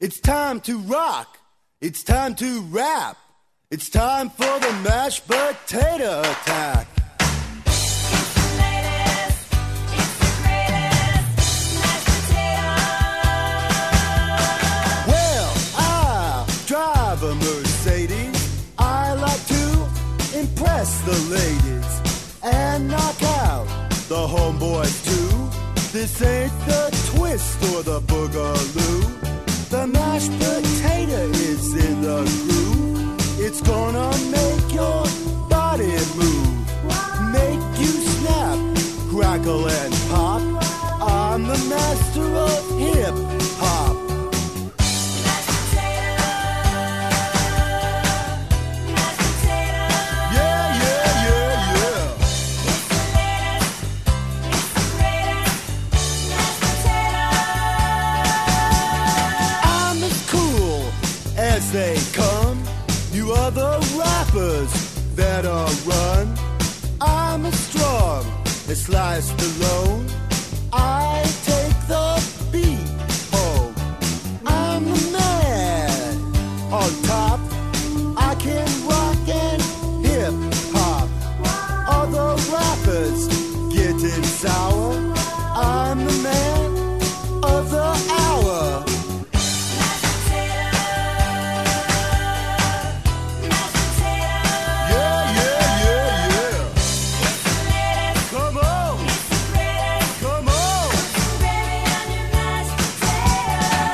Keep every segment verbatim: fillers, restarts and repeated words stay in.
It's time to rock. It's time to rap. It's time for the mashed potato attack. It's the latest, it's the greatest, mashed potato. Well, I drive a Mercedes. I like to impress the ladies and knock out the homeboys too. This ain't the twist or the boogaloo. The mashed potato is in the groove. It's gonna make your body move, make you snap, crackle and pop. I'm the master of hip hop. Mashed potato, mashed potato. Yeah, yeah, yeah, yeah. It's the latest, it's the greatest, mashed potato. I'm as cool as they come. You other rappers better run. I'm as strong as Sly Stallone. I take the beat home. I'm the man on top. I can rock and hip hop. Other rappers getting sour. I'm the man of the hour. Mashed potato, mashed potato. Yeah, yeah, yeah, yeah. It's the latest, Come on, it's the greatest. come on. Baby, I'm your mashed potato.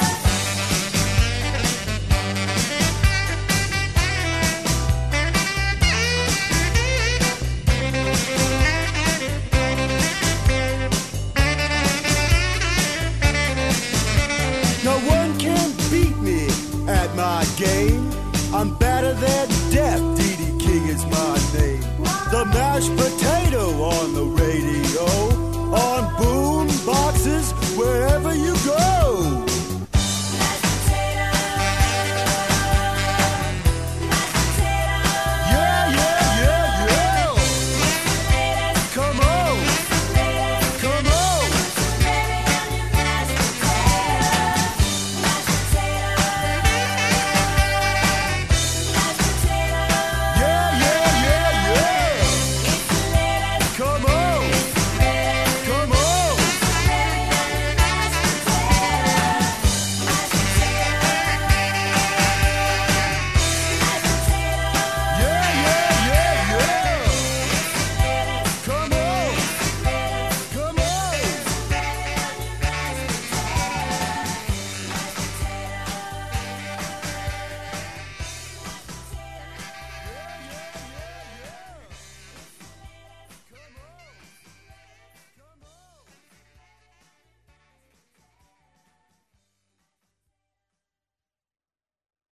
No one can beat me at my game. I'm better than death. D D King is my name. The mashed potato on the